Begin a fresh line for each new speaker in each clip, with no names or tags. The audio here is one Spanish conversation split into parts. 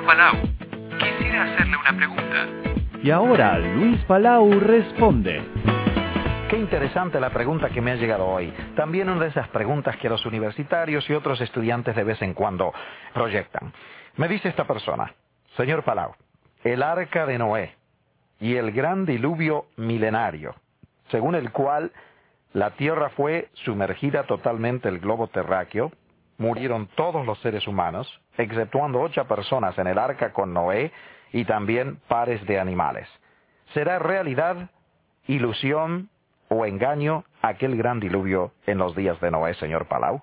Palau. Quisiera hacerle una pregunta.
Y ahora Luis Palau responde.
Qué interesante la pregunta que me ha llegado hoy. También una de esas preguntas que los universitarios y otros estudiantes de vez en cuando proyectan. Me dice esta persona: señor Palau, el arca de Noé y el gran diluvio milenario, según el cual la tierra fue sumergida totalmente el globo terráqueo, murieron todos los seres humanos, exceptuando 8 personas en el arca con Noé y también pares de animales. ¿Será realidad, ilusión o engaño aquel gran diluvio en los días de Noé, señor Palau?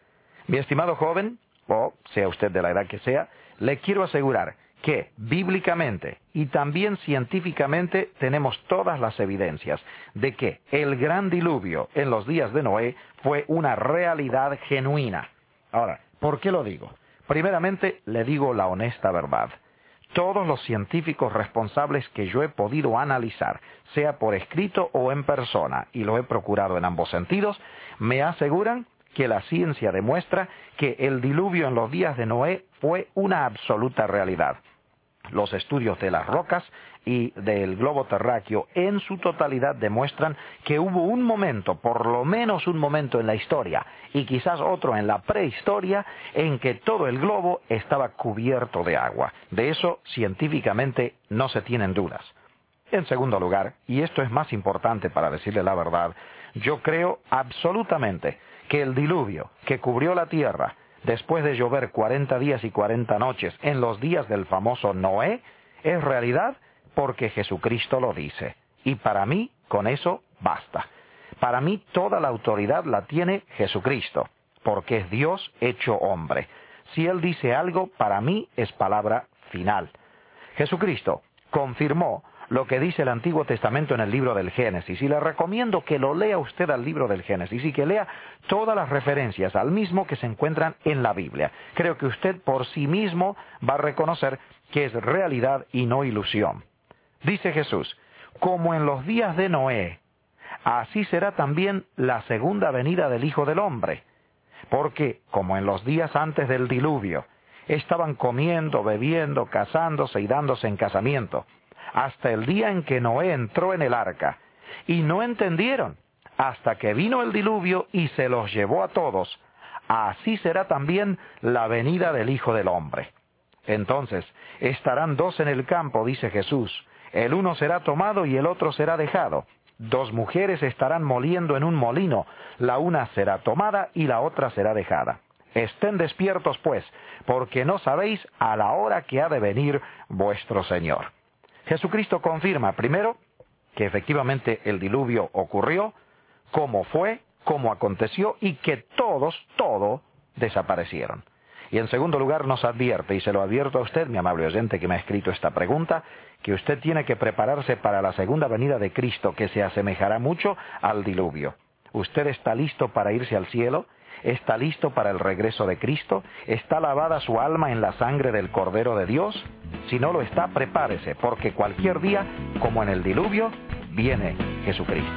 Mi estimado joven, o sea usted de la edad que sea, le quiero asegurar que bíblicamente y también científicamente tenemos todas las evidencias de que el gran diluvio en los días de Noé fue una realidad genuina. Ahora, ¿por qué lo digo? Primeramente, le digo la honesta verdad. Todos los científicos responsables que yo he podido analizar, sea por escrito o en persona, y lo he procurado en ambos sentidos, me aseguran que la ciencia demuestra que el diluvio en los días de Noé fue una absoluta realidad. Los estudios de las rocas y del globo terráqueo en su totalidad demuestran que hubo un momento, por lo menos un momento en la historia, y quizás otro en la prehistoria, en que todo el globo estaba cubierto de agua. De eso científicamente no se tienen dudas. En segundo lugar, y esto es más importante para decirle la verdad, yo creo absolutamente que el diluvio que cubrió la tierra después de llover 40 días y 40 noches en los días del famoso Noé es realidad porque Jesucristo lo dice. Y para mí, con eso basta. Para mí toda la autoridad la tiene Jesucristo, porque es Dios hecho hombre. Si Él dice algo, para mí es palabra final. Jesucristo confirmó lo que dice el Antiguo Testamento en el libro del Génesis, y le recomiendo que lo lea usted al libro del Génesis y que lea todas las referencias al mismo que se encuentran en la Biblia. Creo que usted por sí mismo va a reconocer que es realidad y no ilusión. Dice Jesús: como en los días de Noé, así será también la segunda venida del Hijo del Hombre. Porque, como en los días antes del diluvio, estaban comiendo, bebiendo, casándose y dándose en casamiento, hasta el día en que Noé entró en el arca, y no entendieron, hasta que vino el diluvio y se los llevó a todos, así será también la venida del Hijo del Hombre. Entonces, estarán 2 en el campo, dice Jesús, el uno será tomado y el otro será dejado. 2 mujeres estarán moliendo en un molino, la una será tomada y la otra será dejada. Estén despiertos, pues, porque no sabéis a la hora que ha de venir vuestro Señor. Jesucristo confirma, primero, que efectivamente el diluvio ocurrió, cómo fue, cómo aconteció y que todo desaparecieron. Y en segundo lugar nos advierte, y se lo advierto a usted, mi amable oyente que me ha escrito esta pregunta, que usted tiene que prepararse para la segunda venida de Cristo, que se asemejará mucho al diluvio. ¿Usted está listo para irse al cielo? ¿Está listo para el regreso de Cristo? ¿Está lavada su alma en la sangre del Cordero de Dios? Si no lo está, prepárese, porque cualquier día, como en el diluvio, viene Jesucristo.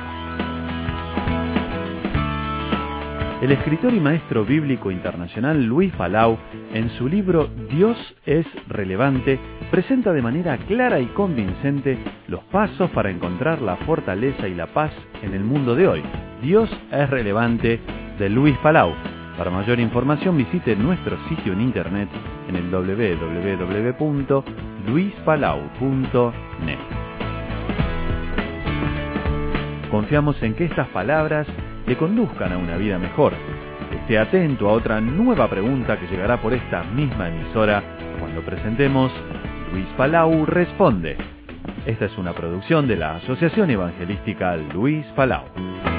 El escritor y maestro bíblico internacional Luis Palau, en su libro Dios es relevante, presenta de manera clara y convincente los pasos para encontrar la fortaleza y la paz en el mundo de hoy. Dios es relevante, de Luis Palau. Para mayor información visite nuestro sitio en internet en el www.luispalau.net. Confiamos en que estas palabras le conduzcan a una vida mejor. Esté atento a otra nueva pregunta que llegará por esta misma emisora cuando presentemos Luis Palau Responde. Esta es una producción de la Asociación Evangelística Luis Palau.